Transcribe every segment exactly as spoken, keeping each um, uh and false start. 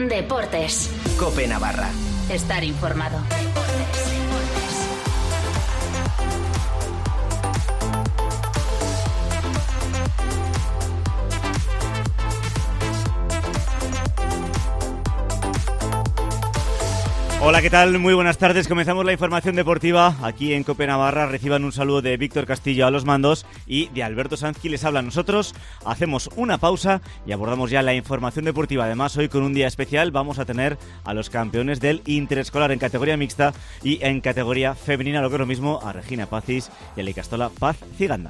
Deportes. COPE Navarra. Estar informado. Hola, ¿qué tal? Muy buenas tardes. Comenzamos la información deportiva aquí en COPE Navarra. Reciban un saludo de Víctor Castillo a los mandos y de Alberto Sanz, quien les habla. Nosotros hacemos una pausa y abordamos ya la información deportiva. Además, hoy con un día especial vamos a tener a los campeones del interescolar en categoría mixta y en categoría femenina, lo que es lo mismo, a Regina Pacis y a la Icastola Paz Ciganda.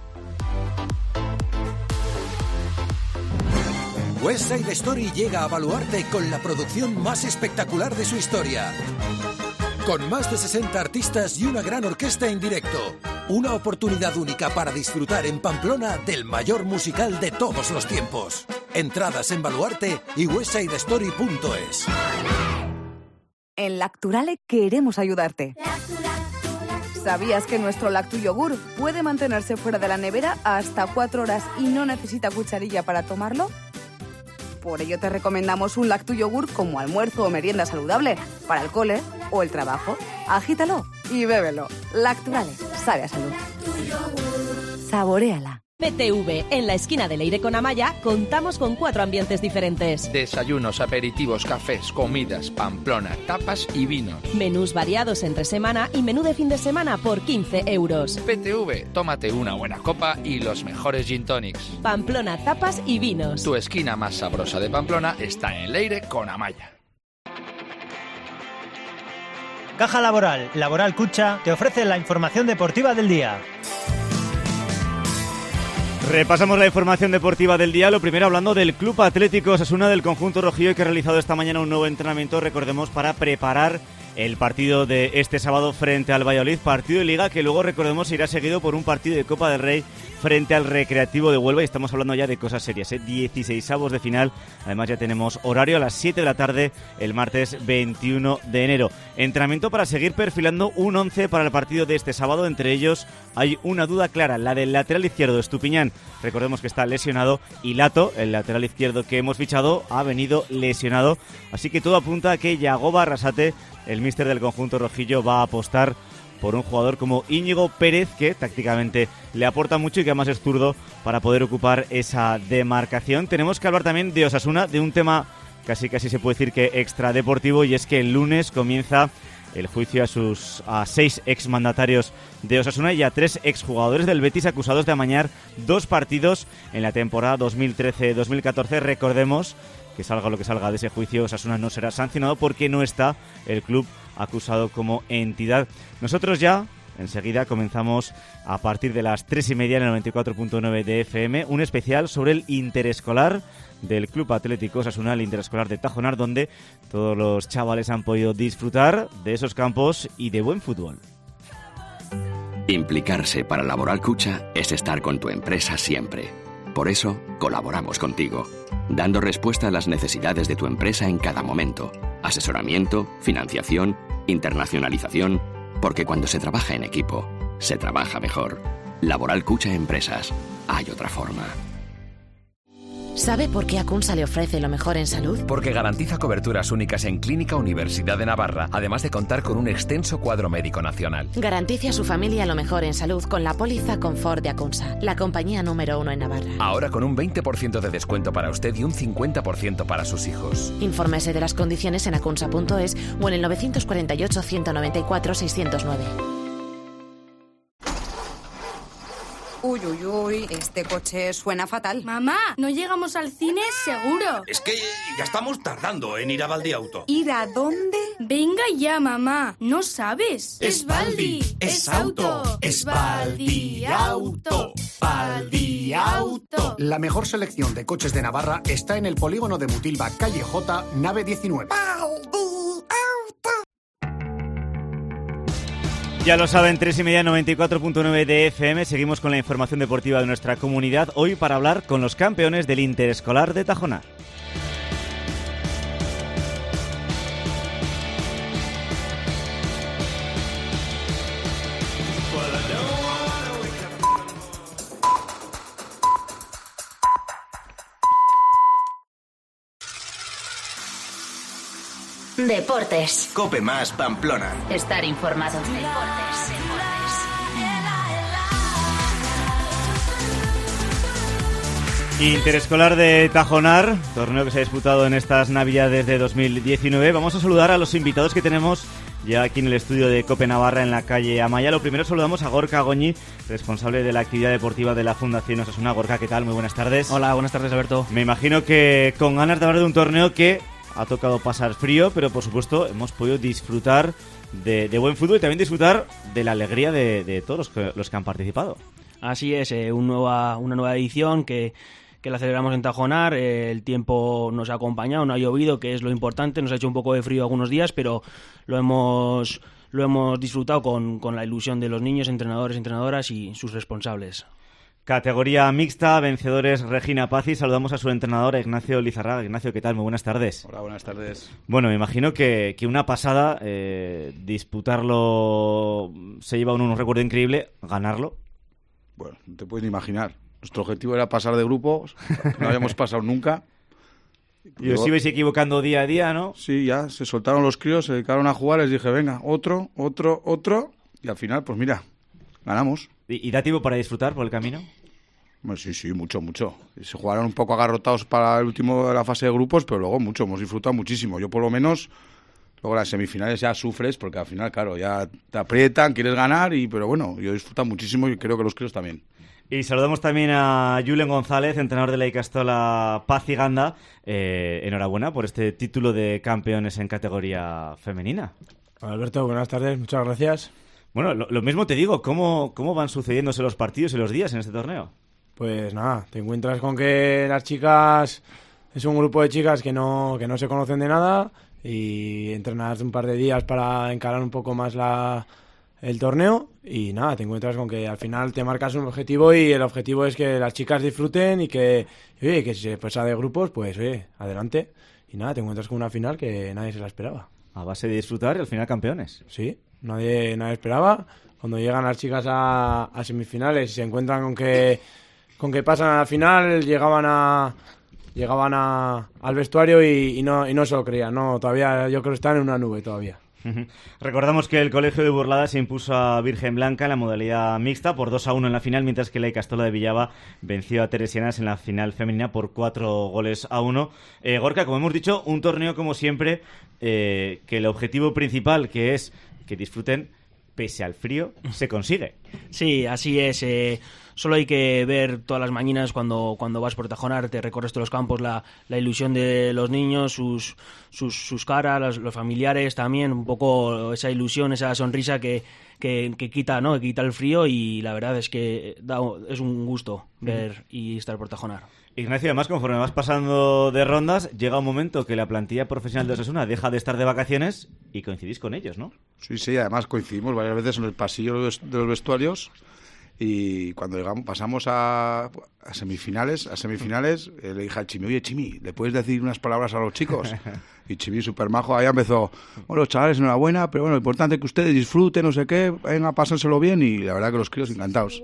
West Side Story llega a Baluarte con la producción más espectacular de su historia. Con más de sesenta artistas y una gran orquesta en directo. Una oportunidad única para disfrutar en Pamplona del mayor musical de todos los tiempos. Entradas en Baluarte y westsidestory punto es. En Lacturale queremos ayudarte. ¿Sabías que nuestro Lactuyogur puede mantenerse fuera de la nevera hasta cuatro horas y no necesita cucharilla para tomarlo? Por ello te recomendamos un Lactuyogur como almuerzo o merienda saludable para el cole o el trabajo. Agítalo y bébelo. Lacturale, sabe a salud. Saboréala. P T V, en la esquina de Leire con Amaya, contamos con cuatro ambientes diferentes. Desayunos, aperitivos, cafés, comidas, Pamplona, tapas y vinos. Menús variados entre semana y menú de fin de semana por quince euros. P T V, tómate una buena copa y los mejores gin tonics. Pamplona, tapas y vinos. Tu esquina más sabrosa de Pamplona está en Leire con Amaya. Caja Laboral, Laboral Cucha, te ofrece la información deportiva del día. Repasamos la información deportiva del día, lo primero hablando del Club Atlético Osasuna del conjunto rojillo, que ha realizado esta mañana un nuevo entrenamiento, recordemos, para preparar el partido de este sábado frente al Valladolid, partido de Liga que luego, recordemos, irá seguido por un partido de Copa del Rey frente al Recreativo de Huelva, y estamos hablando ya de cosas serias, ¿eh? dieciseisavos de final, además ya tenemos horario a las siete de la tarde el martes veintiuno de enero. Entrenamiento para seguir perfilando un once para el partido de este sábado, entre ellos hay una duda clara, la del lateral izquierdo, Estupiñán, recordemos que está lesionado, y Lato, el lateral izquierdo que hemos fichado, ha venido lesionado, así que todo apunta a que Yagoba Arrasate, el míster del conjunto rojillo, va a apostar por un jugador como Íñigo Pérez, que tácticamente le aporta mucho y que además es zurdo para poder ocupar esa demarcación. Tenemos que hablar también de Osasuna, de un tema casi casi se puede decir que extradeportivo, y es que el lunes comienza el juicio a sus a seis exmandatarios de Osasuna y a tres exjugadores del Betis acusados de amañar dos partidos en la temporada dos mil trece dos mil catorce. Recordemos que salga lo que salga de ese juicio, Osasuna no será sancionado porque no está el club acusado como entidad. Nosotros ya enseguida comenzamos a partir de las tres y media en el noventa y cuatro punto nueve de F M un especial sobre el interescolar del Club Atlético Osasuna, el interescolar de Tajonar, donde todos los chavales han podido disfrutar de esos campos y de buen fútbol. Implicarse para Laboral Cucha es estar con tu empresa siempre. Por eso, colaboramos contigo, dando respuesta a las necesidades de tu empresa en cada momento. Asesoramiento, financiación, internacionalización, porque cuando se trabaja en equipo, se trabaja mejor. Laboral Cucha Empresas. Hay otra forma. ¿Sabe por qué Acunsa le ofrece lo mejor en salud? Porque garantiza coberturas únicas en Clínica Universidad de Navarra, además de contar con un extenso cuadro médico nacional. Garantice a su familia lo mejor en salud con la póliza Confort de Acunsa, la compañía número uno en Navarra. Ahora con un veinte por ciento de descuento para usted y un cincuenta por ciento para sus hijos. Infórmese de las condiciones en acunsa punto es o en el nueve cuatro ocho, ciento noventa y cuatro, seiscientos nueve. Uy, uy, uy, este coche suena fatal. Mamá, no llegamos al cine seguro. Es que ya estamos tardando en ir a Valdiauto. ¿Ir a dónde? Venga ya, mamá, ¿no sabes? Es Valdi, es auto, es Valdiauto, Valdiauto. La mejor selección de coches de Navarra está en el polígono de Mutilva, calle J, nave diecinueve. Ya lo saben, tres y media, noventa y cuatro punto nueve de F M. Seguimos con la información deportiva de nuestra comunidad, hoy para hablar con los campeones del interescolar de Tajonar. Deportes. Cope más Pamplona. Estar informado. Deportes. Interescolar de Tajonar, torneo que se ha disputado en estas Navidades de dos mil diecinueve. Vamos a saludar a los invitados que tenemos ya aquí en el estudio de Cope Navarra, en la calle Amaya. Lo primero saludamos a Gorka Goñi, responsable de la actividad deportiva de la Fundación Osasuna. Gorka, ¿qué tal? Muy buenas tardes. Hola, buenas tardes, Alberto. Me imagino que con ganas de hablar de un torneo que ha tocado pasar frío, pero por supuesto hemos podido disfrutar de, de buen fútbol y también disfrutar de la alegría de, de todos los que, los que han participado. Así es, eh, un nueva, una nueva edición que... que la celebramos en Tajonar. Eh, el tiempo nos ha acompañado, no ha llovido, que es lo importante, nos ha hecho un poco de frío algunos días, pero lo hemos, lo hemos disfrutado con, con la ilusión de los niños, entrenadores, entrenadoras y sus responsables. Categoría mixta, vencedores Regina Paz, y saludamos a su entrenador Ignacio Lizarraga. Ignacio, ¿qué tal? Muy buenas tardes. Hola, buenas tardes. Bueno, me imagino que, que una pasada, eh, disputarlo se lleva uno un recuerdo increíble, ganarlo. Bueno, no te puedes ni imaginar. Nuestro objetivo era pasar de grupos, no habíamos pasado nunca. Y os ibais equivocando día a día, ¿no? Sí, ya se soltaron los críos, se dedicaron a jugar, les dije, venga, otro, otro, otro, y al final, pues mira, ganamos. ¿Y, y da tiempo para disfrutar por el camino? Bueno, sí, sí, mucho, mucho. Se jugaron un poco agarrotados para el último de la fase de grupos, pero luego mucho, hemos disfrutado muchísimo. Yo por lo menos, luego las semifinales ya sufres, porque al final, claro, ya te aprietan, quieres ganar, y pero bueno, yo he disfrutado muchísimo y creo que los críos también. Y saludamos también a Julen González, entrenador de la Ikastola Paz y Ganda. Eh, enhorabuena por este título de campeones en categoría femenina. Alberto, buenas tardes, muchas gracias. Bueno, lo, lo mismo te digo, ¿cómo, ¿cómo van sucediéndose los partidos y los días en este torneo? Pues nada, te encuentras con que las chicas, es un grupo de chicas que no, que no se conocen de nada y entrenas un par de días para encarar un poco más la... el torneo y nada, te encuentras con que al final te marcas un objetivo y el objetivo es que las chicas disfruten y que, oye, que si se pasa de grupos, pues oye, adelante. Y nada, te encuentras con una final que nadie se la esperaba. A base de disfrutar y al final campeones. Sí, nadie, nadie esperaba. Cuando llegan las chicas a, a semifinales y se encuentran con que, con que pasan a la final, llegaban a... llegaban a, al vestuario y, y, no, y no se lo creían, no, todavía yo creo que están en una nube todavía. Recordamos que el Colegio de Burlada se impuso a Virgen Blanca en la modalidad mixta por dos a uno en la final, mientras que la Ikastola de Villaba venció a Teresianas en la final femenina por cuatro goles a uno. Eh, Gorka, como hemos dicho, un torneo como siempre, eh, que el objetivo principal, que es que disfruten pese al frío, se consigue. Sí, así es. Eh, solo hay que ver todas las mañanas cuando, cuando vas por Tajonar, te recorres todos los campos, la, la ilusión de los niños, sus, sus, sus caras, los, los familiares también, un poco esa ilusión, esa sonrisa que, que, que quita, ¿no? Que quita el frío y la verdad es que da, es un gusto ver mm. y estar por Tajonar. Ignacio, además, conforme vas pasando de rondas, llega un momento que la plantilla profesional de Osasuna deja de estar de vacaciones y coincidís con ellos, ¿no? Sí, sí, además coincidimos varias veces en el pasillo de los vestuarios y cuando llegamos pasamos a, a semifinales, a semifinales eh, le dije al Chimi, oye Chimi, ¿le puedes decir unas palabras a los chicos? Y Chimi, súper majo, ahí empezó, bueno, chavales, enhorabuena, pero bueno, lo importante es que ustedes disfruten, no sé qué, venga, pásenselo bien y la verdad que los críos encantados.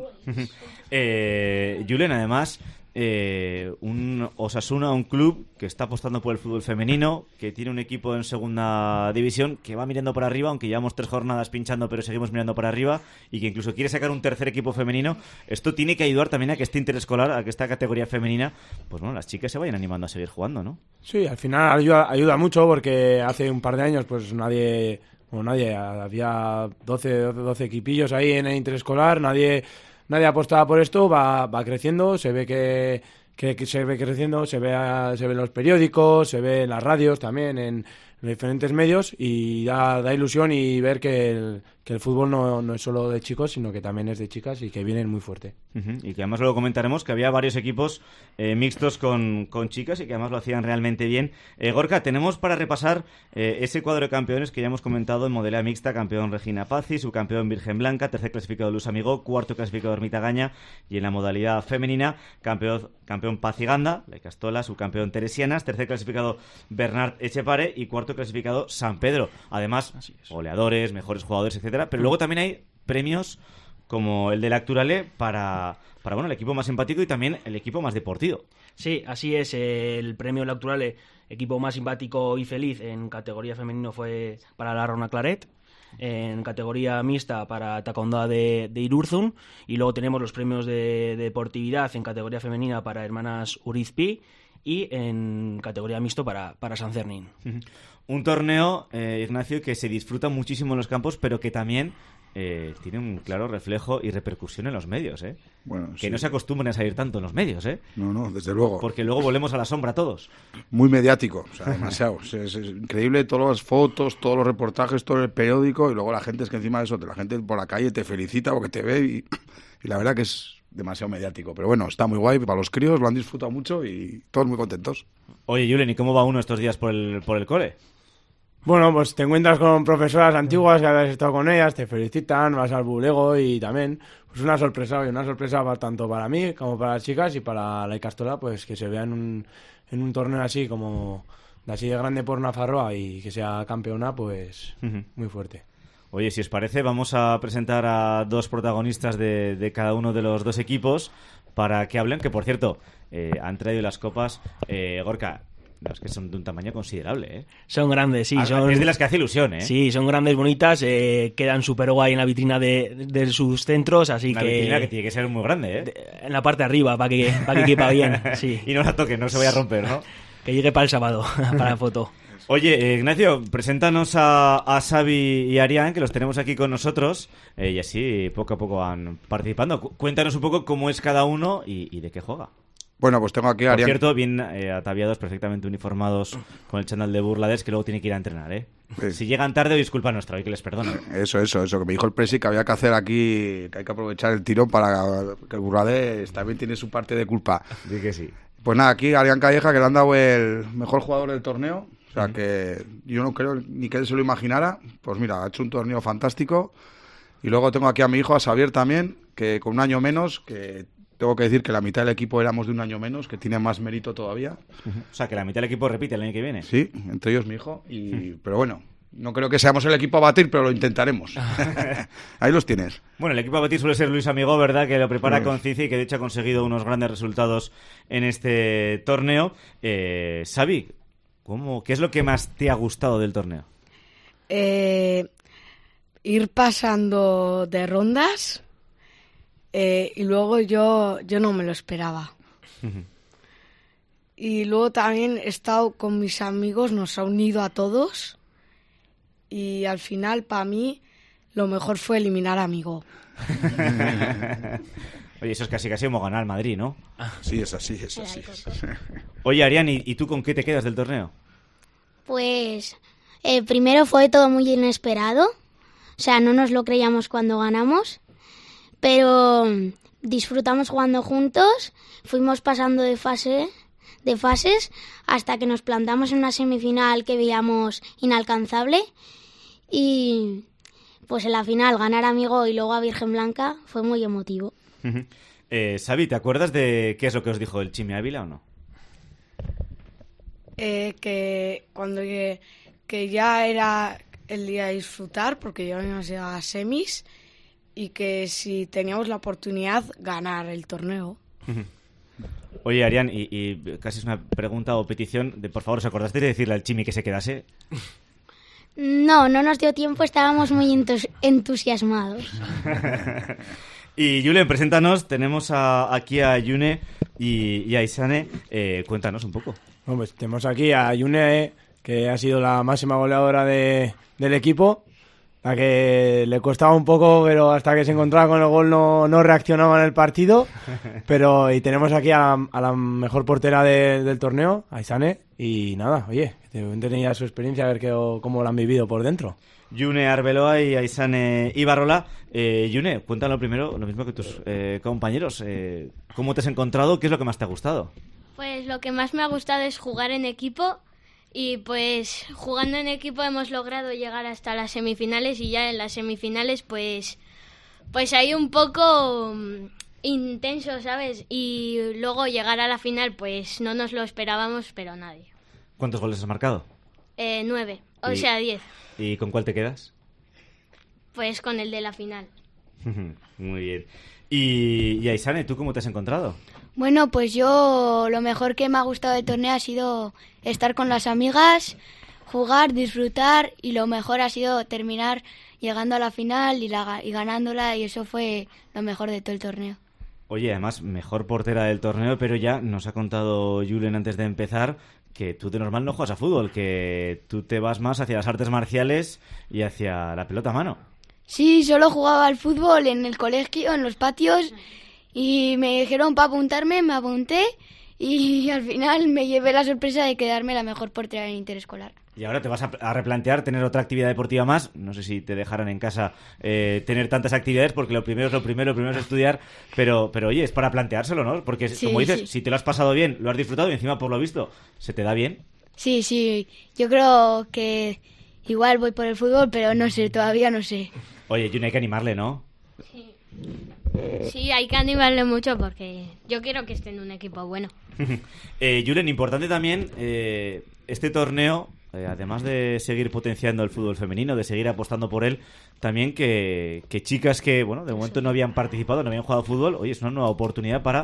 eh, Julen, además... Eh, un Osasuna, un club que está apostando por el fútbol femenino, que tiene un equipo en segunda división, que va mirando para arriba, aunque llevamos tres jornadas pinchando, pero seguimos mirando para arriba, y que incluso quiere sacar un tercer equipo femenino. Esto tiene que ayudar también a que este interescolar, a que esta categoría femenina, pues bueno, las chicas se vayan animando a seguir jugando, ¿no? Sí, al final ayuda, ayuda mucho, porque hace un par de años pues nadie, bueno, nadie, había doce, doce equipillos ahí en el interescolar, nadie... Nadie apostaba por esto, va, va creciendo, se ve que, que, que se ve creciendo, se ve, a, se ve en los periódicos, se ve en las radios también, en, en diferentes medios y da, da ilusión y ver que el, que el fútbol no, no es solo de chicos, sino que también es de chicas y que vienen muy fuerte. Uh-huh. Y que además luego comentaremos que había varios equipos eh, mixtos con, con chicas y que además lo hacían realmente bien. Eh, Gorka, tenemos para repasar eh, ese cuadro de campeones que ya hemos comentado en modalidad mixta: campeón Regina Pazzi, subcampeón Virgen Blanca, tercer clasificado Luz Amigo, cuarto clasificado Ermita Gaña, y en la modalidad femenina campeón, campeón Paz y Ganda, la Ikastola, subcampeón Teresianas, tercer clasificado Bernard Echepare y cuarto clasificado San Pedro. Además, goleadores, mejores jugadores, etcétera. Pero luego también hay premios como el del Acturale para, para bueno, el equipo más simpático y también el equipo más deportivo. Sí, así es. El premio del Acturale, equipo más simpático y feliz en categoría femenino, fue para la Rona Claret. En categoría mixta para Taekwondo de, de Irurzun, y luego tenemos los premios de, de deportividad en categoría femenina para Hermanas Urizpi y en categoría mixto para, para San Cernín. Un torneo, eh, Ignacio, que se disfruta muchísimo en los campos, pero que también eh, tiene un claro reflejo y repercusión en los medios, ¿eh? Bueno, que sí. no se acostumbren a salir tanto en los medios, ¿eh? No, no, desde luego. Porque luego volvemos a la sombra todos. Muy mediático, o sea, demasiado. es, es, es increíble todas las fotos, todos los reportajes, todo el periódico, y luego la gente es que encima de eso, la gente por la calle te felicita porque te ve y, y la verdad que es demasiado mediático. Pero bueno, está muy guay para los críos, lo han disfrutado mucho y todos muy contentos. Oye, Julen, ¿y cómo va uno estos días por el, por el cole? Bueno, pues te encuentras con profesoras antiguas que habías estado con ellas, te felicitan, vas al bulego y también pues una sorpresa, y una sorpresa para, tanto para mí como para las chicas y para la Ikastola, pues que se vea en un, en un torneo así como de así de grande por Nafarroa y que sea campeona, pues uh-huh. muy fuerte. Oye, si os parece, vamos a presentar a dos protagonistas de, de cada uno de los dos equipos para que hablen, que por cierto, eh, han traído las copas. eh, Gorka, no, es que son de un tamaño considerable, ¿eh? Son grandes, sí. Ah, son, es de las que hace ilusión, ¿eh? Sí, son grandes, bonitas, eh, quedan súper guay en la vitrina de, de sus centros, así Una que... Una vitrina que tiene que ser muy grande, ¿eh? De, en la parte de arriba, para que, para que quepa bien, sí. Y no la toque, no se vaya a romper, ¿no? Que llegue para el sábado, para la foto. Oye, eh, Ignacio, preséntanos a, a Xavi y Arián, que los tenemos aquí con nosotros, eh, y así poco a poco van participando. Cu- cuéntanos un poco cómo es cada uno y, y de qué juega. Bueno, pues tengo aquí a Arián. Por cierto, bien eh, ataviados, perfectamente uniformados con el chándal de Burlades, que luego tiene que ir a entrenar, ¿eh? Sí. Si llegan tarde, disculpa nuestra, hoy que les perdono. Eso, eso, eso, que me dijo el presi que había que hacer aquí, que hay que aprovechar el tirón para que el Burlades también tiene su parte de culpa. Sí que sí. Pues nada, aquí Arián Calleja, que le han dado el mejor jugador del torneo, o sea, uh-huh. que yo no creo ni que él se lo imaginara. Pues mira, ha hecho un torneo fantástico. Y luego tengo aquí a mi hijo, a Xavier también, que con un año menos, que... Tengo que decir que la mitad del equipo éramos de un año menos, que tiene más mérito todavía. Uh-huh. O sea, que la mitad del equipo repite el año que viene. Sí, entre ellos mi hijo. Y... Uh-huh. Pero bueno, no creo que seamos el equipo a batir, pero lo intentaremos. Ahí los tienes. Bueno, el equipo a batir suele ser Luis Amigo, ¿verdad? Que lo prepara Bueno. con Cici y que de hecho ha conseguido unos grandes resultados en este torneo. Eh, Xavi, ¿cómo, ¿qué es lo que más te ha gustado del torneo? Eh, ir pasando de rondas... Eh, y luego yo, yo no me lo esperaba. Uh-huh. Y luego también he estado con mis amigos, nos ha unido a todos. Y al final, para mí, lo mejor fue eliminar a Amigo. Oye, eso es casi casi como ganar al Madrid, ¿no? Sí, es así, es así. Oye, Arián, ¿y, ¿y tú con qué te quedas del torneo? Pues eh, primero fue todo muy inesperado. O sea, no nos lo creíamos cuando ganamos. Pero disfrutamos jugando juntos, fuimos pasando de fase, de fases hasta que nos plantamos en una semifinal que veíamos inalcanzable y pues en la final ganar a Amigo y luego a Virgen Blanca fue muy emotivo. Uh-huh. eh, Xavi, ¿te acuerdas de qué es lo que os dijo el Chimi Ávila o no? Eh, que cuando llegué, que ya era el día de disfrutar porque ya habíamos llegado a semis. Y que si teníamos la oportunidad, ganar el torneo. Oye, Arián, y, y casi es una pregunta o petición, de por favor, ¿os acordaste de decirle al Chimi que se quedase? No, no nos dio tiempo, estábamos muy entus- entusiasmados. Y Julen, preséntanos, tenemos a, aquí a Yune y, y a Isane, eh, cuéntanos un poco. Bueno, pues tenemos aquí a Yune, que ha sido la máxima goleadora de, del equipo. La que le costaba un poco, pero hasta que se encontraba con el gol no, no reaccionaba en el partido. Pero y tenemos aquí a, a la mejor portera de, del torneo, a Isane. Y nada, oye, que te cuenten ya su experiencia, a ver qué, cómo la han vivido por dentro. Yune Arbeloa y Aisane Ibarrola. Eh, Yune, cuéntalo primero, lo mismo que tus eh, compañeros. Eh, ¿Cómo te has encontrado? ¿Qué es lo que más te ha gustado? Pues lo que más me ha gustado es jugar en equipo. Y pues jugando en equipo hemos logrado llegar hasta las semifinales y ya en las semifinales pues pues hay un poco um, intenso, ¿sabes? Y luego llegar a la final pues no nos lo esperábamos, pero nadie. ¿Cuántos goles has marcado? Eh, nueve, o y, sea diez. ¿Y con cuál te quedas? Pues con el de la final. Muy bien. Y, y Aisane, ¿tú cómo te has encontrado? Bueno, pues yo lo mejor que me ha gustado del torneo ha sido estar con las amigas, jugar, disfrutar, y lo mejor ha sido terminar llegando a la final y, la, y ganándola, y eso fue lo mejor de todo el torneo. Oye, además, mejor portera del torneo, pero ya nos ha contado Julen antes de empezar que tú de normal no juegas a fútbol, que tú te vas más hacia las artes marciales y hacia la pelota a mano. Sí, solo jugaba al fútbol en el colegio, en los patios, y me dijeron para apuntarme, me apunté, y al final me llevé la sorpresa de quedarme la mejor portera en interescolar. Y ahora te vas a, a replantear tener otra actividad deportiva más. No sé si te dejarán en casa eh, tener tantas actividades, porque lo primero es lo primero, lo primero es estudiar, pero, pero oye, es para planteárselo, ¿no? Porque Sí, como dices, sí. si te lo has pasado bien, lo has disfrutado y encima por lo visto se te da bien. Sí, sí, yo creo que igual voy por el fútbol, pero no sé, todavía no sé. Oye, Jun, hay que animarle, ¿no? Sí, hay que animarle mucho porque yo quiero que esté en un equipo bueno. eh, Julen, importante también eh, este torneo, eh, además de seguir potenciando el fútbol femenino, de seguir apostando por él, también que, que chicas que, bueno, de momento no habían participado, no habían jugado fútbol, oye, es una nueva oportunidad para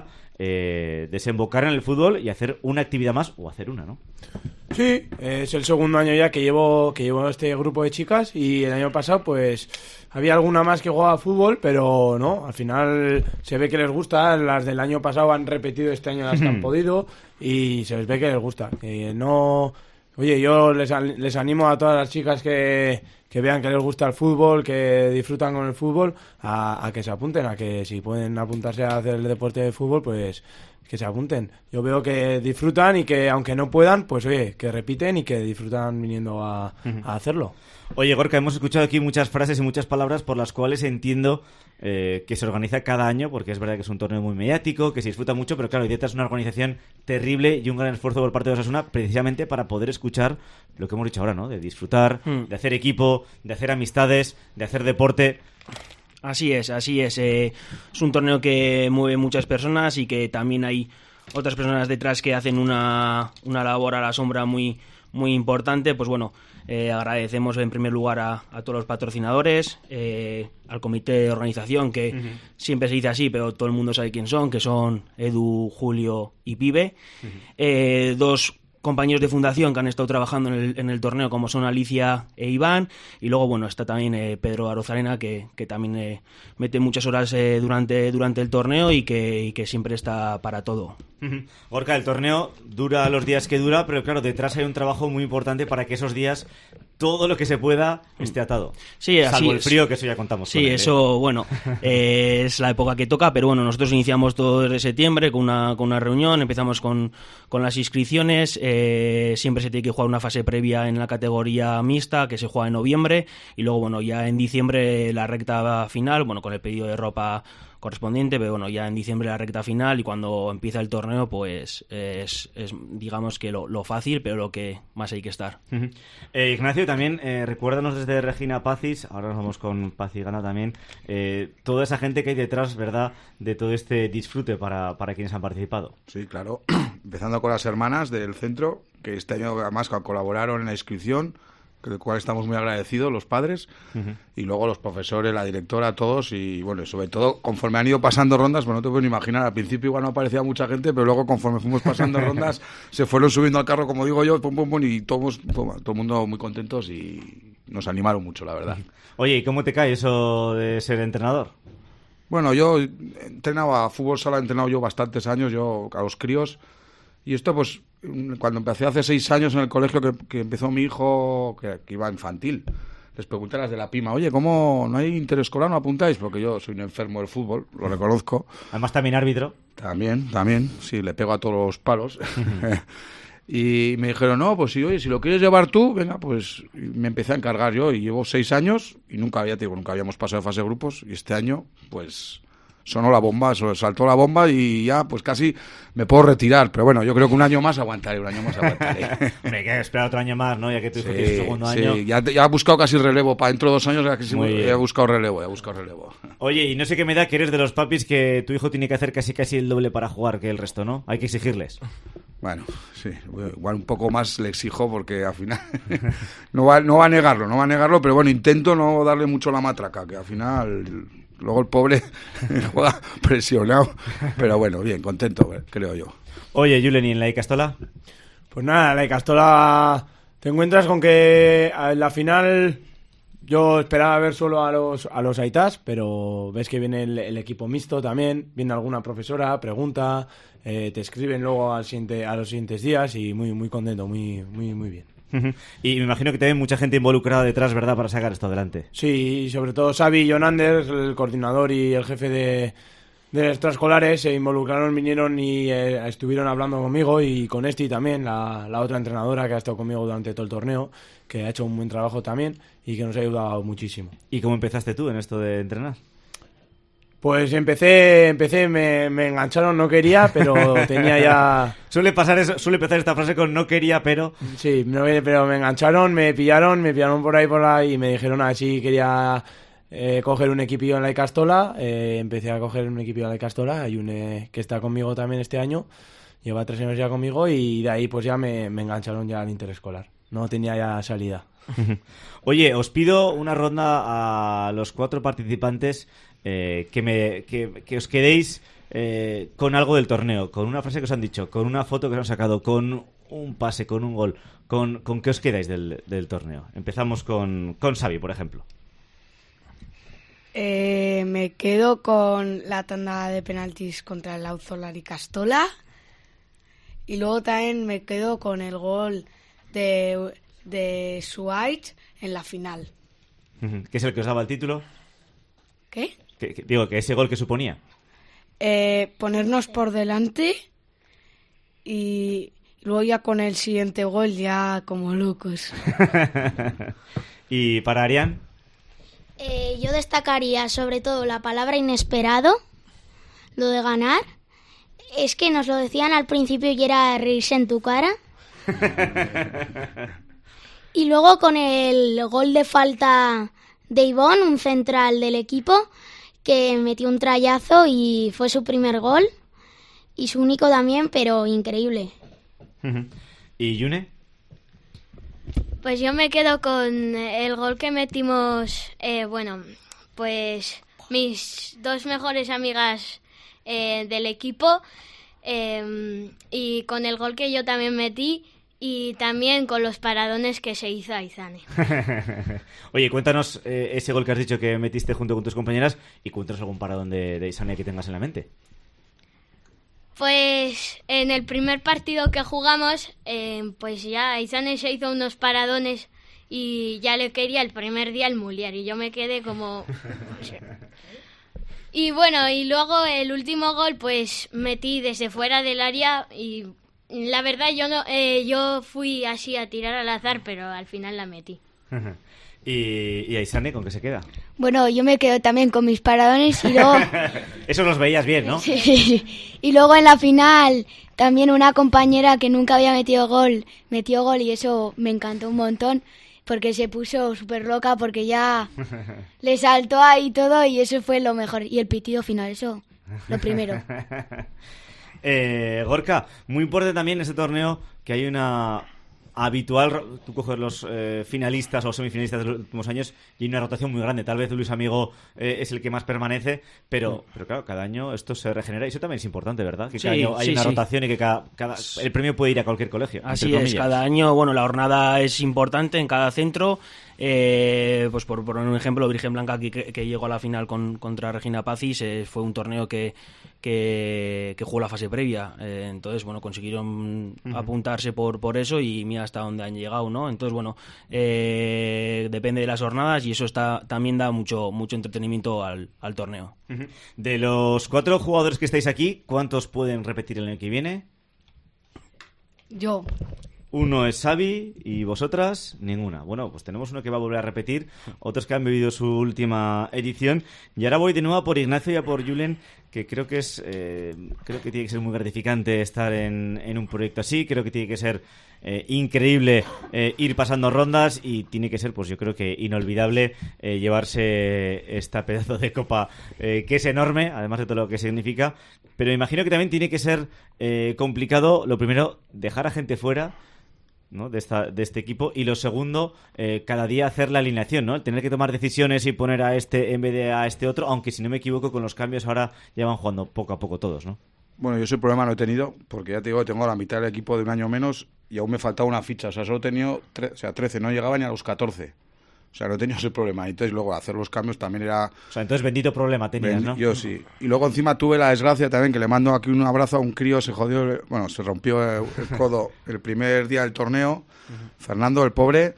eh, desembocar en el fútbol y hacer una actividad más, o hacer una, ¿no? Sí, es el segundo año ya que llevo que llevo este grupo de chicas, y el año pasado pues había alguna más que jugaba a fútbol, pero no, al final se ve que les gusta. Las del año pasado han repetido este año las que han podido y se les ve que les gusta. Que no, oye, yo les, les animo a todas las chicas que, que vean que les gusta el fútbol, que disfrutan con el fútbol, a, a que se apunten, a que si pueden apuntarse a hacer el deporte de fútbol, pues que se apunten. Yo veo que disfrutan y que aunque no puedan, pues oye, que repiten y que disfrutan viniendo a, a hacerlo. Oye, Gorka, hemos escuchado aquí muchas frases y muchas palabras por las cuales entiendo eh, que se organiza cada año, porque es verdad que es un torneo muy mediático, que se disfruta mucho, pero claro, hay detrás una organización terrible y un gran esfuerzo por parte de Osasuna precisamente para poder escuchar lo que hemos dicho ahora, ¿no? De disfrutar, mm. de hacer equipo, de hacer amistades, de hacer deporte. Así es, así es. Eh, es un torneo que mueve muchas personas y que también hay otras personas detrás que hacen una, una labor a la sombra muy, muy importante. Pues bueno, eh, agradecemos en primer lugar a, a todos los patrocinadores, eh, al comité de organización, que uh-huh. siempre se dice así, pero todo el mundo sabe quién son, que son Edu, Julio y Pibe. Uh-huh. Eh, dos compañeros de fundación que han estado trabajando en el, en el torneo, como son Alicia e Iván, y luego bueno está también eh, Pedro Arozarena, que, que también eh, mete muchas horas eh, durante, durante el torneo y que, y que siempre está para todo. Uh-huh. Gorka, el torneo dura los días que dura, pero claro, detrás hay un trabajo muy importante para que esos días todo lo que se pueda esté atado. Sí, así salvo el es. frío, que eso ya contamos. Sí, con él, eso, ¿eh? bueno, eh, es la época que toca, pero bueno, nosotros iniciamos todo desde septiembre con una, con una reunión, empezamos con, con las inscripciones, eh, siempre se tiene que jugar una fase previa en la categoría mixta, que se juega en noviembre, y luego, bueno, ya en diciembre la recta final, bueno, con el pedido de ropa correspondiente, pero bueno, ya en diciembre la recta final, y cuando empieza el torneo, pues es, es digamos que lo, lo fácil, pero lo que más hay que estar. Uh-huh. eh, Ignacio, también eh, recuérdanos desde Regina Pacis, ahora nos vamos con Paz y Gana también, eh, toda esa gente que hay detrás, ¿verdad?, de todo este disfrute para, para quienes han participado. Sí, claro, empezando con las hermanas del centro, que este año además colaboraron en la inscripción, del cual estamos muy agradecidos, los padres, uh-huh. y luego los profesores, la directora, todos, y bueno, sobre todo, conforme han ido pasando rondas, pues no te puedes ni imaginar, al principio igual no aparecía mucha gente, pero luego conforme fuimos pasando rondas, se fueron subiendo al carro, como digo yo, pum, pum, pum, y todos, todo el mundo muy contentos y nos animaron mucho, la verdad. Oye, ¿y cómo te cae eso de ser entrenador? Bueno, yo entrenaba fútbol sala, he entrenado yo bastantes años, yo a los críos, y esto pues cuando empecé hace seis años en el colegio que, que empezó mi hijo, que, que iba a infantil, les pregunté a las de la Pima, oye, ¿cómo no hay interescolar, no apuntáis? Porque yo soy un enfermo del fútbol, lo reconozco. Además también árbitro. También, también, sí, le pego a todos los palos. Y me dijeron, no, pues sí, oye, si lo quieres llevar tú, venga, pues me empecé a encargar yo y llevo seis años y nunca había, te digo, nunca habíamos pasado de fase de grupos y este año, pues sonó la bomba, saltó la bomba y ya pues casi me puedo retirar, pero bueno, yo creo que un año más aguantaré, un año más aguantaré. Me queda esperar otro año más, ¿no? Ya que tu hijo sí, tiene su segundo sí, año. Ya, ya he buscado casi relevo, para dentro de dos años ya casi he buscado relevo, ya he buscado relevo. Oye, y no sé qué me da que eres de los papis que tu hijo tiene que hacer casi casi el doble para jugar que el resto, ¿no? Hay que exigirles. Bueno, sí, igual un poco más le exijo porque al final no va, no va a negarlo, no va a negarlo, pero bueno, intento no darle mucho la matraca, que al final luego el pobre juega presionado, pero bueno, bien, contento, creo yo. Oye, Julen, ¿y en la Icastola? Pues nada, la Icastola te encuentras con que en la final yo esperaba ver solo a los a los Aitas, pero ves que viene el, el equipo mixto también, viene alguna profesora, pregunta, eh, te escriben luego al siguiente, a los siguientes días y muy muy contento, muy muy muy bien. Y me imagino que también mucha gente involucrada detrás, ¿verdad?, para sacar esto adelante. Sí, sobre todo Xavi y John Anders, el coordinador y el jefe de, de extraescolares, se involucraron, vinieron y eh, estuvieron hablando conmigo y con Esti también, la, la otra entrenadora que ha estado conmigo durante todo el torneo, que ha hecho un buen trabajo también y que nos ha ayudado muchísimo. ¿Y cómo empezaste tú en esto de entrenar? Pues empecé, empecé, me, me engancharon, no quería, pero tenía ya... Suele pasar eso, suele empezar esta frase con no quería, pero... Sí, no, pero me engancharon, me pillaron, me pillaron por ahí por ahí y me dijeron a ver si quería eh, coger un equipillo en la Icastola. Eh, empecé a coger un equipillo en la Icastola, hay un eh, que está conmigo también este año, lleva tres años ya conmigo y de ahí pues ya me, me engancharon ya al interescolar. No tenía ya salida. Oye, os pido una ronda a los cuatro participantes eh, que, me, que, que os quedéis eh, con algo del torneo, con una frase que os han dicho, con una foto que os han sacado, con un pase, con un gol, con, con qué os quedáis del, del torneo. Empezamos con, con Xavi, por ejemplo. Eh, me quedo con la tanda de penaltis contra el Auzolar y Castola y luego también me quedo con el gol de, de Suárez en la final. ¿Qué es el que os daba el título? ¿Qué? Que, que, digo, que ese gol que suponía. Eh, ponernos por delante y luego ya con el siguiente gol ya como locos. ¿Y para Arián? Eh, yo destacaría sobre todo la palabra inesperado, lo de ganar. Es que nos lo decían al principio y era reírse en tu cara. Y luego con el gol de falta de Ivonne, un central del equipo, que metió un trayazo y fue su primer gol. Y su único también, pero increíble. ¿Y Yune? Pues yo me quedo con el gol que metimos, eh, bueno, pues mis dos mejores amigas eh, del equipo eh, y con el gol que yo también metí y también con los paradones que se hizo Aizane. Oye, cuéntanos eh, ese gol que has dicho que metiste junto con tus compañeras y cuéntanos algún paradón de, de Aizane que tengas en la mente. Pues en el primer partido que jugamos, eh, pues ya Aizane se hizo unos paradones y ya le quería el primer día el Muliar y yo me quedé como... Y bueno, y luego el último gol pues metí desde fuera del área y la verdad yo no eh, yo fui así a tirar al azar, pero al final la metí. ¿Y, y Aizane con qué se queda? Bueno, yo me quedo también con mis paradones y luego... Eso los veías bien, ¿no? Sí. Y luego en la final también una compañera que nunca había metido gol, metió gol y eso me encantó un montón porque se puso súper loca porque ya le saltó ahí todo y eso fue lo mejor. Y el pitido final, eso, lo primero. eh, Gorka, muy importante también en este torneo que hay una... habitual, tú coges los eh, finalistas o semifinalistas de los últimos años y hay una rotación muy grande. Tal vez Luis Amigo eh, es el que más permanece, pero, pero claro, cada año esto se regenera y eso también es importante, ¿verdad? Que sí, cada año hay sí, una sí. rotación y que cada, cada el premio puede ir a cualquier colegio. Así es, cada año, bueno, la jornada es importante en cada centro. Eh, pues por poner un ejemplo, Virgen Blanca que, que llegó a la final con, contra Regina Pacis, eh, fue un torneo que, que, que jugó la fase previa, eh, entonces bueno, consiguieron uh-huh. apuntarse por, por eso y mira hasta dónde han llegado, ¿no? Entonces bueno, eh, depende de las jornadas y eso está también da mucho mucho entretenimiento al, al torneo. Uh-huh. De los cuatro jugadores que estáis aquí, ¿cuántos pueden repetir el año que viene? Yo. Uno es Xavi y vosotras ninguna. Bueno, pues tenemos uno que va a volver a repetir, otros que han vivido su última edición. Y ahora voy de nuevo a por Ignacio y a por Julen. que creo que es eh, creo que tiene que ser muy gratificante estar en, en un proyecto así. Creo que tiene que ser eh, increíble eh, ir pasando rondas y tiene que ser, pues yo creo que inolvidable eh, llevarse esta pedazo de copa eh, que es enorme, además de todo lo que significa. Pero imagino que también tiene que ser eh, complicado, lo primero, dejar a gente fuera, ¿no? de, esta, de este equipo, y lo segundo, eh, cada día hacer la alineación, ¿no? El tener que tomar decisiones y poner a este en vez de a este otro, aunque si no me equivoco con los cambios ahora ya van jugando poco a poco todos, ¿no? Bueno, yo ese problema no he tenido, porque ya te digo, tengo la mitad del equipo de un año menos y aún me faltaba una ficha, o sea, solo he tenido tre- o sea, trece, no llegaba ni a los catorce. O sea, no he tenido ese problema. Entonces, luego, hacer los cambios también era... O sea, entonces bendito problema tenías, ¿no? Yo sí. Y luego, encima, tuve la desgracia también, que le mando aquí un abrazo a un crío, se jodió, bueno, se rompió el, el codo el primer día del torneo, uh-huh. Fernando, el pobre,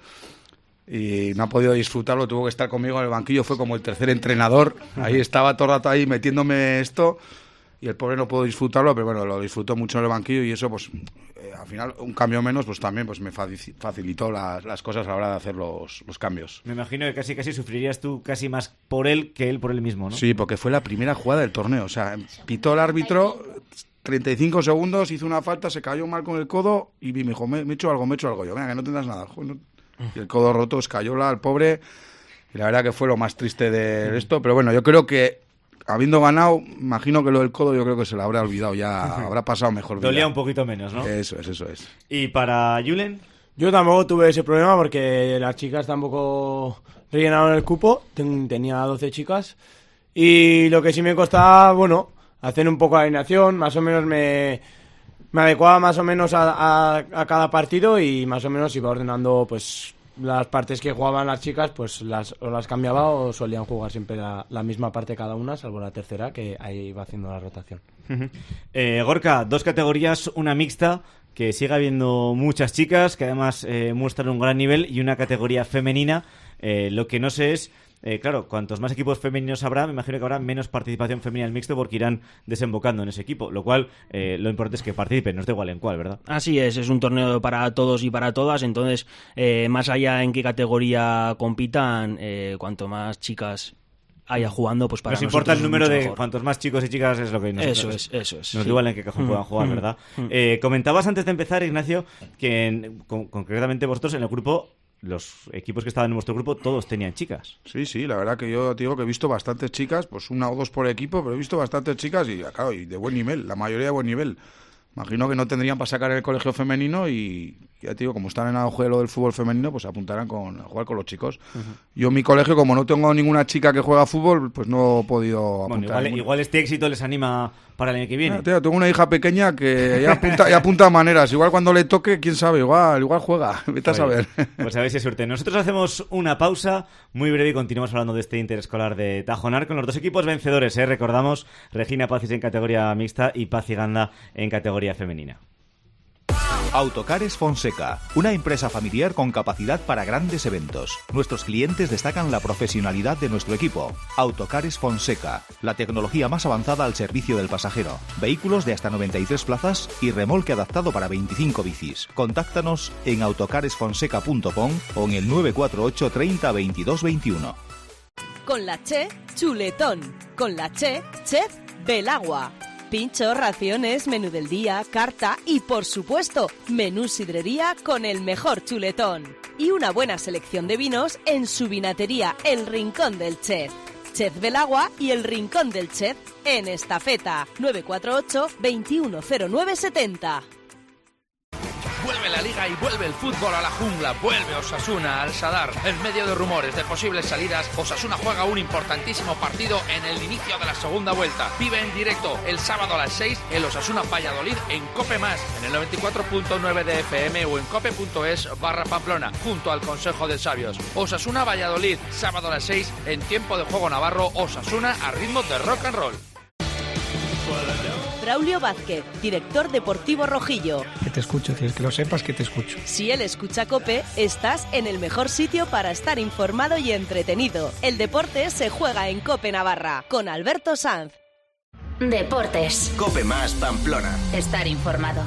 y no ha podido disfrutarlo, tuvo que estar conmigo en el banquillo, fue como el tercer entrenador, ahí estaba todo el rato ahí metiéndome esto, y el pobre no pudo disfrutarlo, pero bueno, lo disfrutó mucho en el banquillo, y eso, pues, eh, al final, un cambio menos, pues también pues me facilitó las, las cosas a la hora de hacer los, los cambios. Me imagino que casi casi sufrirías tú casi más por él que él por él mismo, ¿no? Sí, porque fue la primera jugada del torneo, o sea, pitó el árbitro, treinta y cinco segundos, hizo una falta, se cayó mal con el codo, y me dijo, me, me he hecho algo, me he hecho algo. Yo, venga, que no tendrás nada. Y el codo roto, escayola al pobre, y la verdad que fue lo más triste de esto, pero bueno, yo creo que habiendo ganado, imagino que lo del codo yo creo que se lo habrá olvidado ya, habrá pasado mejor vida. Dolía un poquito menos, ¿no? Eso es, eso es. ¿Y para Julen? Yo tampoco tuve ese problema porque las chicas tampoco rellenaron el cupo, Ten, tenía doce chicas, y lo que sí me costaba, bueno, hacer un poco de alineación, más o menos me, me adecuaba más o menos a, a, a cada partido y más o menos iba ordenando, pues... las partes que jugaban las chicas, pues las o las cambiaba o solían jugar siempre la, la misma parte cada una, salvo la tercera, que ahí iba haciendo la rotación. Uh-huh. eh, Gorka, dos categorías, una mixta, que sigue habiendo muchas chicas, que además eh, muestran un gran nivel, y una categoría femenina. Eh, lo que no sé es... Eh, claro, cuantos más equipos femeninos habrá, me imagino que habrá menos participación femenina en el mixto porque irán desembocando en ese equipo, lo cual eh, lo importante es que participen, no es da igual en cuál, ¿verdad? Así es, es un torneo para todos y para todas, entonces eh, más allá en qué categoría compitan, eh, cuanto más chicas haya jugando, pues para nos importa el número de mejor. Cuantos más chicos y chicas es lo que nos eso es, eso es. Nos sí. da igual en qué cajón mm, puedan jugar, mm, ¿verdad? Mm. Eh, comentabas antes de empezar, Ignacio, que en, con, concretamente vosotros en el grupo, los equipos que estaban en vuestro grupo, todos tenían chicas. Sí, sí, la verdad que yo te digo que he visto bastantes chicas, pues una o dos por equipo, pero he visto bastantes chicas y, claro, y de buen nivel, la mayoría de buen nivel. Imagino que no tendrían para sacar el colegio femenino y, ya te digo, como están en auge de lo del fútbol femenino, pues apuntarán con, a jugar con los chicos. Uh-huh. Yo en mi colegio, como no tengo ninguna chica que juega fútbol, pues no he podido apuntar. Bueno, igual, igual este éxito les anima para el año que viene. Ah, tío, tengo una hija pequeña que ya apunta, ya apunta maneras. Igual cuando le toque, quién sabe, igual, igual juega. Vete a saber. Pues a ver si hay suerte. Nosotros hacemos una pausa muy breve y continuamos hablando de este interescolar de Tajonar con los dos equipos vencedores, ¿eh? Recordamos, Regina Pacis en categoría mixta y Paz y Ganda en categoría femenina. Autocares Fonseca, una empresa familiar con capacidad para grandes eventos. Nuestros clientes destacan la profesionalidad de nuestro equipo. Autocares Fonseca, la tecnología más avanzada al servicio del pasajero. Vehículos de hasta noventa y tres plazas y remolque adaptado para veinticinco bicis. Contáctanos en autocares fonseca punto com o en el nueve cuatro ocho treinta veintidós veintiuno. Con la Che, chuletón. Con la Che, chef Belagua. Pincho, raciones, menú del día, carta y, por supuesto, menú sidrería con el mejor chuletón. Y una buena selección de vinos en su vinatería El Rincón del Chef. Chef Belagua y El Rincón del Chef en Estafeta. nueve cuatro ocho, veintiuno cero nueve setenta. Vuelve la Liga y vuelve el fútbol a la jungla. Vuelve Osasuna al Sadar. En medio de rumores de posibles salidas, Osasuna juega un importantísimo partido en el inicio de la segunda vuelta. Vive en directo el sábado a las seis el Osasuna Valladolid en Cope Más, en el noventa y cuatro punto nueve de F M o en cope.es barra Pamplona, junto al Consejo de Sabios. Osasuna Valladolid, sábado a las seis en tiempo de juego navarro. Osasuna a ritmo de rock and roll. Braulio Vázquez, director deportivo rojillo. Que te escucho, tío, que lo sepas que te escucho. Si él escucha COPE, estás en el mejor sitio para estar informado y entretenido. El deporte se juega en COPE Navarra, con Alberto Sanz. Deportes. COPE Más Pamplona. Estar informado.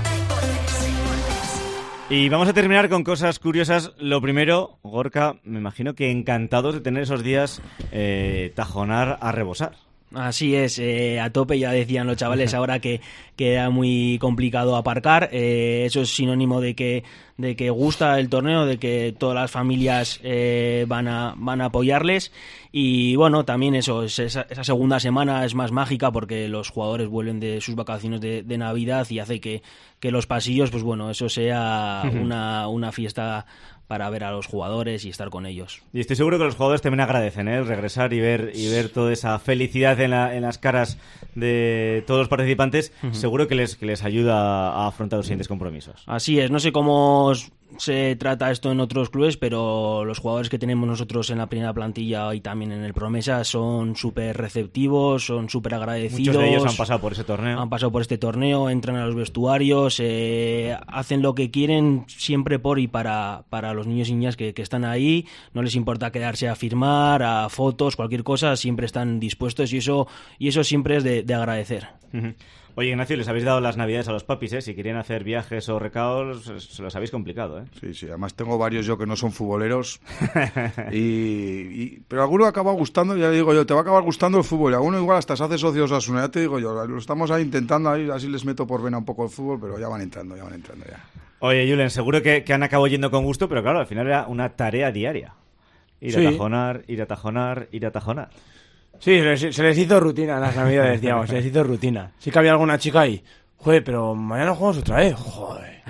Y vamos a terminar con cosas curiosas. Lo primero, Gorka, me imagino que encantados de tener esos días eh, Tajonar a rebosar. Así es, eh, a tope, ya decían los chavales ahora que, que era muy complicado aparcar, eh, eso es sinónimo de que de que gusta el torneo, de que todas las familias eh, van a van a apoyarles y bueno, también eso, esa, esa segunda semana es más mágica porque los jugadores vuelven de sus vacaciones de, de Navidad y hace que, que los pasillos, pues bueno, eso sea uh-huh. una, una fiesta para ver a los jugadores y estar con ellos. Y estoy seguro que los jugadores también agradecen, ¿eh? regresar y ver y ver toda esa felicidad en, la, en las caras de todos los participantes. Uh-huh. Seguro que les, que les ayuda a afrontar los siguientes compromisos. Así es, no sé cómo se trata esto en otros clubes, pero los jugadores que tenemos nosotros en la primera plantilla y también en el Promesa son súper receptivos, son súper agradecidos. Muchos de ellos han pasado por ese torneo. Han pasado por este torneo, entran a los vestuarios, eh, hacen lo que quieren siempre por y para, para los niños y niñas que, que están ahí. No les importa quedarse a firmar, a fotos, cualquier cosa, siempre están dispuestos y eso, y eso siempre es de, de agradecer. Uh-huh. Oye, Ignacio, les habéis dado las navidades a los papis, ¿eh? Si quieren hacer viajes o recados, se los habéis complicado, ¿eh? Sí, sí, además tengo varios yo que no son futboleros y, y pero alguno acaba gustando, ya digo yo, te va a acabar gustando el fútbol, y alguno igual hasta se hace socios a Osasuna, ya te digo yo, lo estamos ahí intentando, ahí, así les meto por vena un poco el fútbol, pero ya van entrando, ya van entrando ya. Oye, Julen, seguro que, que han acabado yendo con gusto, pero claro, al final era una tarea diaria. Ir sí. a tajonar, ir a tajonar, ir a tajonar. Sí, se les, se les hizo rutina en las navidades, digamos, se les hizo rutina. Sí que había alguna chica ahí, joder, pero mañana jugamos otra vez, joder.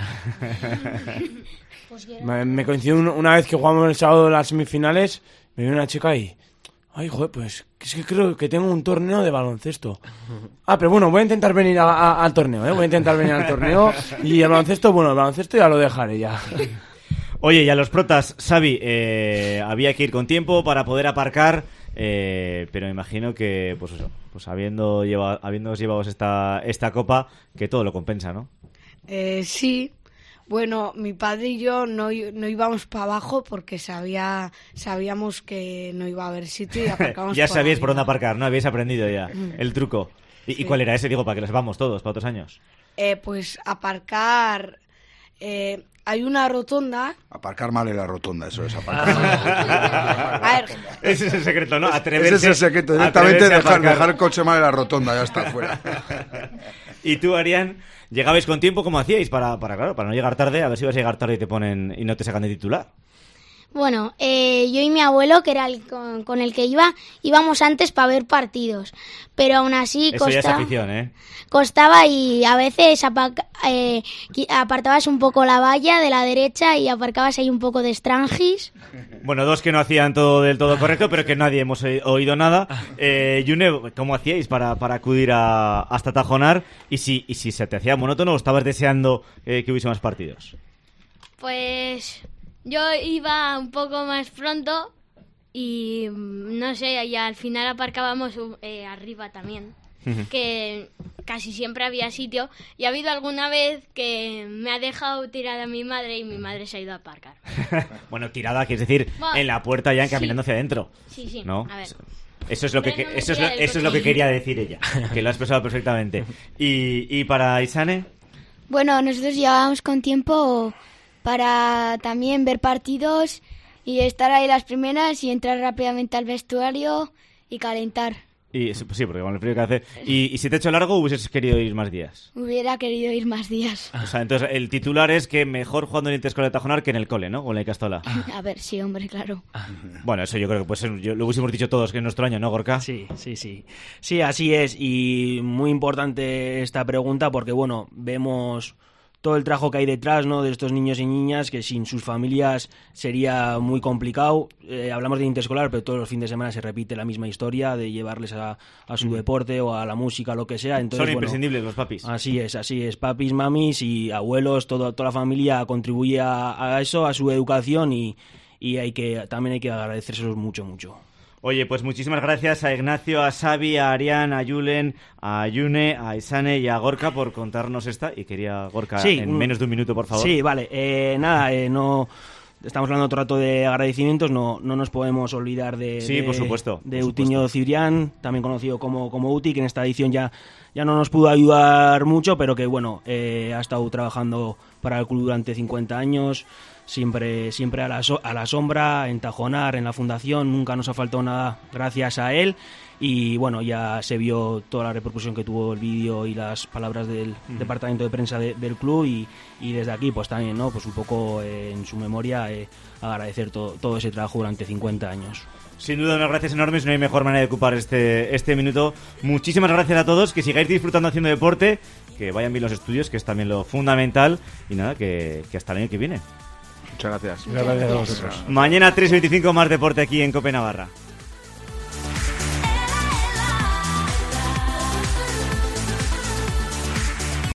me, me coincidió un, una vez que jugamos el sábado las semifinales, me vio una chica ahí, ay, joder, pues es que creo que tengo un torneo de baloncesto. Ah, pero bueno, voy a intentar venir a, a, al torneo, ¿eh? Voy a intentar venir al torneo y el baloncesto, bueno, el baloncesto ya lo dejaré ya. Oye, y a los protas, Xavi, eh, había que ir con tiempo para poder aparcar, eh, pero me imagino que, pues eso, pues habiendo llevado, habiendo llevado esta, esta copa, que todo lo compensa, ¿no? Eh, sí. Bueno, mi padre y yo no, no íbamos para abajo porque sabía, sabíamos que no iba a haber sitio y aparcamos. Ya por sabíais arriba. por dónde aparcar, ¿no? Habéis aprendido ya Mm. el truco. ¿Y, Sí. ¿Y cuál era ese? Digo, para que lo sepamos todos, para otros años. Eh, pues aparcar... Eh, hay una rotonda. Aparcar mal en la rotonda, eso es aparcar. A ver, Ese es el secreto, ¿no? Atreverse, Ese es el secreto, directamente atreverse a dejar, aparcar. dejar el coche mal en la rotonda, ya está fuera. Y tú, Arián, ¿llegabais con tiempo? ¿Cómo hacíais para, para, claro, para no llegar tarde? A ver si ibas a llegar tarde y te ponen y no te sacan de titular. Bueno, eh, yo y mi abuelo, que era el con, con el que iba, íbamos antes para ver partidos. Pero aún así Eso ya es costaba, afición, ¿eh? costaba y a veces apa- eh, qui- apartabas un poco la valla de la derecha y aparcabas ahí un poco de estrangis. Bueno, dos que no hacían todo del todo correcto, pero que nadie hemos oí- oído nada. Eh, Yune, ¿cómo hacíais para, para acudir a, hasta Tajonar? Y si, y si se te hacía monótono o estabas deseando eh, que hubiese más partidos. Pues yo iba un poco más pronto y mm, no sé, y al final aparcábamos eh, arriba también, que casi siempre había sitio, y ha habido alguna vez que me ha dejado tirada mi madre y mi madre se ha ido a aparcar. Bueno, tirada, quieres decir, Bueno, en la puerta ya sí. encaminando hacia adentro. Sí, sí, ¿No? a ver. Eso es lo que, Hombre, no me eso es lo, tira del eso es lo coche. que quería decir ella, que lo has expresado perfectamente. ¿Y, y para Isane? Bueno, nosotros llegábamos con tiempo para también ver partidos y estar ahí las primeras y entrar rápidamente al vestuario y calentar. Y, pues sí, porque con el frío que hace. ¿Y, y si te he hecho largo, hubieses querido ir más días? Hubiera querido ir más días. O sea, entonces el titular es que mejor jugando en el Interescolar de Tajonar que en el cole, ¿no? Con la Icastola. A ver, sí, hombre, claro. Bueno, eso yo creo que pues yo, lo hubiésemos dicho todos que es nuestro año, ¿no, Gorka? Sí, sí, sí. Sí, así es. Y muy importante esta pregunta porque, bueno, vemos todo el trabajo que hay detrás, ¿no?, de estos niños y niñas, que sin sus familias sería muy complicado. Eh, hablamos de interescolar, pero todos los fines de semana se repite la misma historia de llevarles a, a su deporte o a la música, lo que sea. Entonces, Son bueno, imprescindibles los papis. Así es, así es. Papis, mamis y abuelos, todo, toda la familia contribuye a, a eso, a su educación y, y hay que también hay que agradecérselos mucho, mucho. Oye, pues muchísimas gracias a Ignacio, a Xavi, a Arián, a Julen, a Yune, a Isane y a Gorka por contarnos esta. Y quería, Gorka, Sí, en un- menos de un minuto, por favor. Sí, vale. Eh, nada, eh, no... Estamos hablando otro rato de agradecimientos, no, no nos podemos olvidar de, Sí, de, por supuesto, de por Utiño Cibrián, también conocido como, como Uti, que en esta edición ya, ya no nos pudo ayudar mucho, pero que bueno, eh, ha estado trabajando para el club durante cincuenta años, siempre siempre a la, so- a la sombra, en Tajonar, en la fundación, nunca nos ha faltado nada gracias a él. Y bueno, ya se vio toda la repercusión que tuvo el vídeo y las palabras del uh-huh. departamento de prensa de, del club, y, y desde aquí pues también, ¿no? Pues un poco eh, en su memoria eh, agradecer to- todo ese trabajo durante cincuenta años. Sin duda, unas gracias enormes, no hay mejor manera de ocupar este, este minuto. Muchísimas gracias a todos, que sigáis disfrutando haciendo deporte, que vayan bien los estudios, que es también lo fundamental, y nada, que, que hasta el año que viene. Muchas gracias. Muchas gracias a vosotros. Mañana tres y veinticinco más deporte aquí en COPE Navarra.